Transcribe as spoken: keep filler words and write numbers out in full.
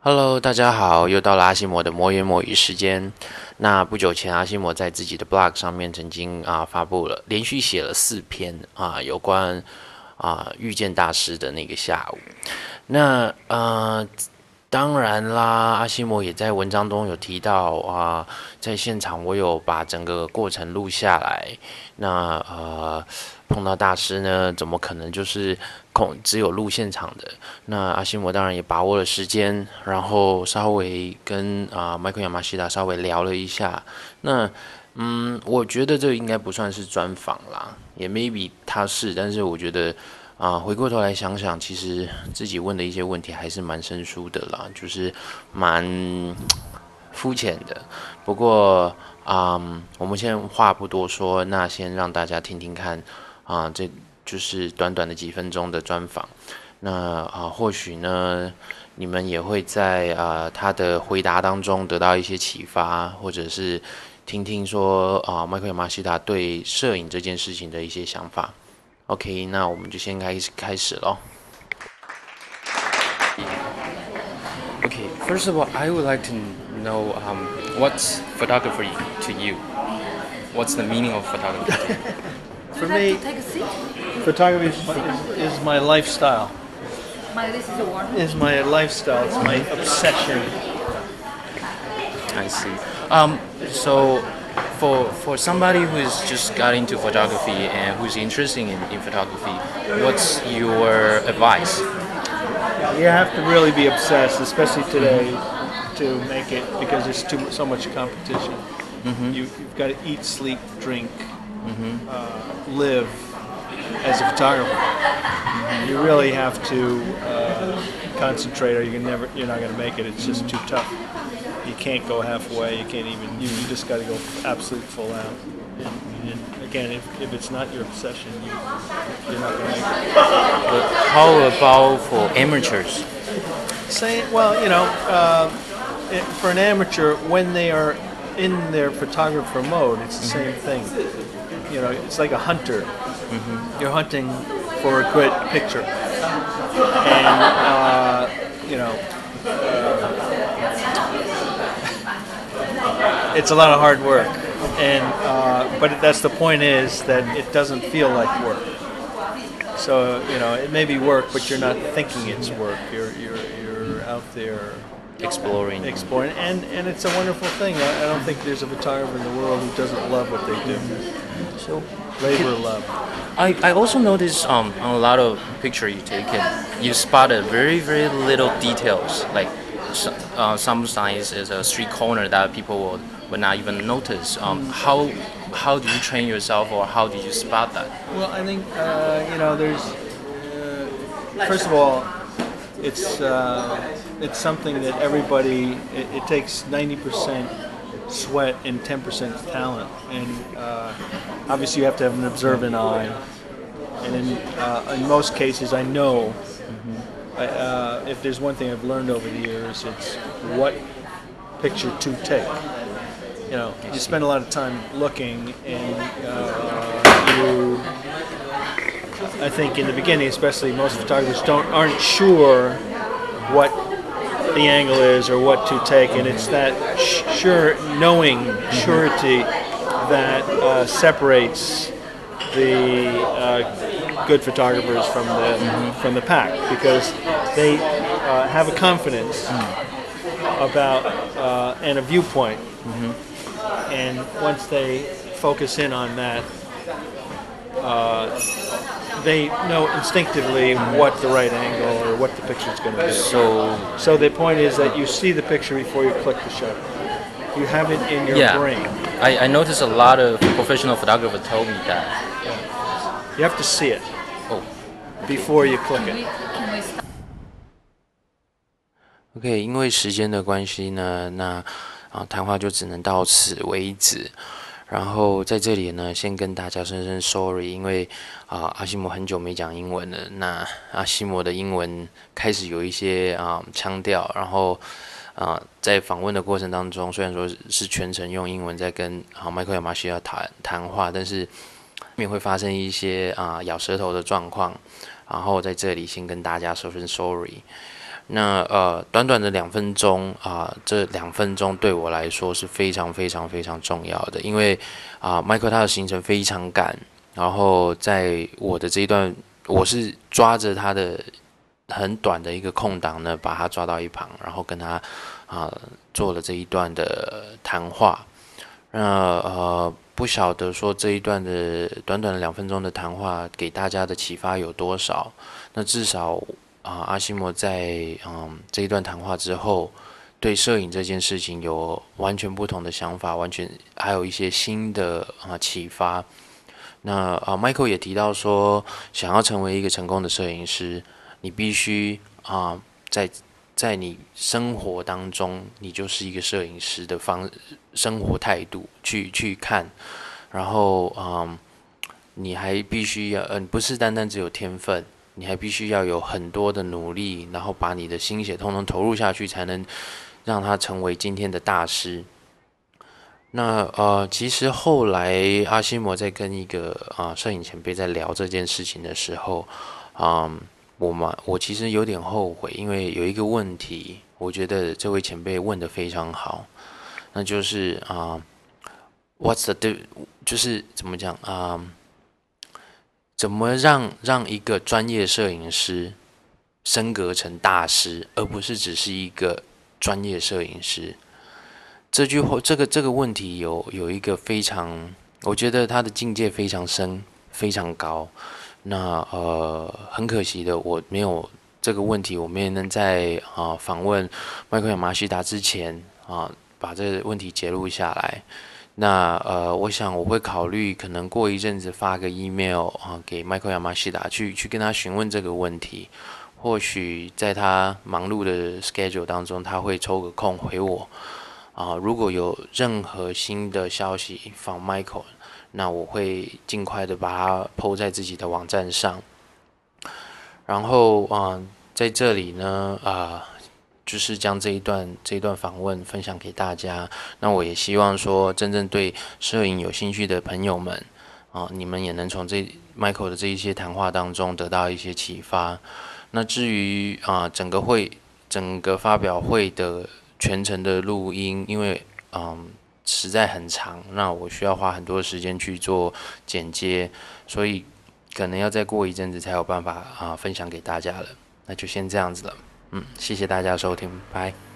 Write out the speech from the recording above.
Hello，大家好，又到了阿西摩的魔言魔语时间。那不久前，阿西摩在自己的 blog 上面曾经啊发布了，连续写了四篇啊有关啊遇见大师的那个下午。那呃，当然啦，阿西摩也在文章中有提到啊，在现场我有把整个过程录下来。那呃，碰到大师呢，怎么可能就是空只有录现场的？那阿西摩当然也把握了时间，然后稍微跟啊迈克亚马西达稍微聊了一下。那嗯，我觉得这应该不算是专访啦，也 maybe 他是，但是我觉得啊，回过头来想想，其实自己问的一些问题还是蛮生疏的啦，就是蛮肤浅的。不过啊、嗯，我们先话不多说，那先让大家听听看啊，这就是短短的几分钟的专访。那啊，或许呢，你们也会在啊他的回答当中得到一些启发，或者是听听说啊迈克尔马西达对摄影这件事情的一些想法。OK，那我们就先开始开始咯。 Okay, first of all, I would like to know um, what's photography to you? What's the meaning of photography? For Would you me, like to take a seat? photography is, is, is my lifestyle. My, this is a warm. Is my lifestyle. It's my obsession. I see. Um, so, for for somebody who's just got into photography and who's interested in, in photography, what's your advice? You have to really be obsessed, especially today, to make it because there's too so much competition. Mm-hmm. You, you've got to eat, sleep, drink, uh, live as a photographer. You really have to uh, concentrate, or you can never. You're not going to make it. It's just too tough. You can't go halfway. You can't even. You, you just got to go absolute full out. And, and again, if, if it's not your obsession, you, you're not going to make it. But how about for amateurs? Say, well, you know, uh, it, for an amateur, when they are in their photographer mode, it's the same thing. You know, it's like a hunter. Mm-hmm. You're hunting for a good picture, and uh, you know, uh, it's a lot of hard work. And uh, but that's the point is that it doesn't feel like work. So you know, it may be work, but you're not thinking it's work. You're you're you're out there Exploring. exploring, and and it's a wonderful thing. I, I don't think there's a photographer in the world who doesn't love what they do. So, Labor of love. I, I also noticed um, on a lot of picture you taken, you spotted very very little details. Like s- uh, some signs is a street corner that people would, would not even notice. Um, how how do you train yourself, or how do you spot that? Well, I think uh, you know. There's uh, first of all, it's uh, it's something that everybody. It, it takes ninety percent sweat and ten percent talent, and uh, obviously you have to have an observant eye. And in uh, in most cases, I know. I, uh, if there's one thing I've learned over the years, it's what picture to take. You know, you spend a lot of time looking, and uh, you. I think in the beginning, especially, most photographers don't aren't sure what the angle is or what to take, and it's that sh- sure knowing surety that uh, separates the uh, good photographers from the from the pack, because they uh, have a confidence about uh, and a viewpoint, and once they focus in on that, uh, they know instinctively what the right angle or what the picture is going to be. So So the point is that you see the picture before you click the shutter. You have it in your yeah, brain. I, I noticed a lot of professional photographers told me that. You have to see it Oh, before you click Can we, it. can we stop? OK，因为时间的关系呢，那啊谈话就只能到此为止。然后在这里呢，先跟大家声声 sorry，因为啊阿西摩很久没讲英文了，那阿西摩的英文开始有一些啊腔调，然后啊在访问的过程当中，虽然说是全程用英文在跟啊迈克尔马西亚谈谈话，但是难免会发生一些啊咬舌头的状况，然后在这里先跟大家说声 sorry。 那呃，短短的两分钟啊、呃，这两分钟对我来说是非常非常非常重要的，因为啊、呃、，Michael 他的行程非常赶，然后在我的这一段，我是抓着他的很短的一个空档呢，把他抓到一旁，然后跟他啊、呃、做了这一段的谈话。那呃，不晓得说这一段的短短的两分钟的谈话给大家的启发有多少？那至少。啊，阿西摩在嗯这一段谈话之后，对摄影这件事情有完全不同的想法，完全还有一些新的啊启发。那啊，Michael 也提到说，想要成为一个成功的摄影师，你必须啊在在你生活当中，你就是一个摄影师的方生活态度去去看，然后嗯，你还必须要，嗯、呃，不是单单只有天分。你还必须要有很多的努力，然后把你的心血通通投入下去，才能让他成为今天的大师。那呃，其实后来阿西摩在跟一个啊、呃、摄影前辈在聊这件事情的时候，啊、嗯，我嘛我其实有点后悔，因为有一个问题，我觉得这位前辈问得非常好，那就是啊、呃、，What's the 就是怎么讲啊？呃怎么让让一个专业摄影师升格成大师，而不是只是一个专业摄影师？这句话，这个这个问题有有一个非常，我觉得他的境界非常深，非常高。那呃，很可惜的，我没有这个问题，我没能在啊访问麦克亚马西达之前啊把这个问题揭露下来。那呃，我想我会考虑，可能过一阵子发个 email 啊，给 Michael Yamashita 去去跟他询问这个问题。或许在他忙碌的 schedule 当中，他会抽个空回我啊。如果有任何新的消息from Michael，那我会尽快的把它 po 在自己的网站上。然后啊，在这里呢啊。就是将这一段这一段访问分享给大家。那我也希望说，真正对摄影有兴趣的朋友们啊，你们也能从这 Michael 的这一些谈话当中得到一些启发。那至于啊，整个会整个发表会的全程的录音，因为嗯实在很长，那我需要花很多时间去做剪接，所以可能要再过一阵子才有办法啊分享给大家了。那就先这样子了。嗯，谢谢大家收听，拜。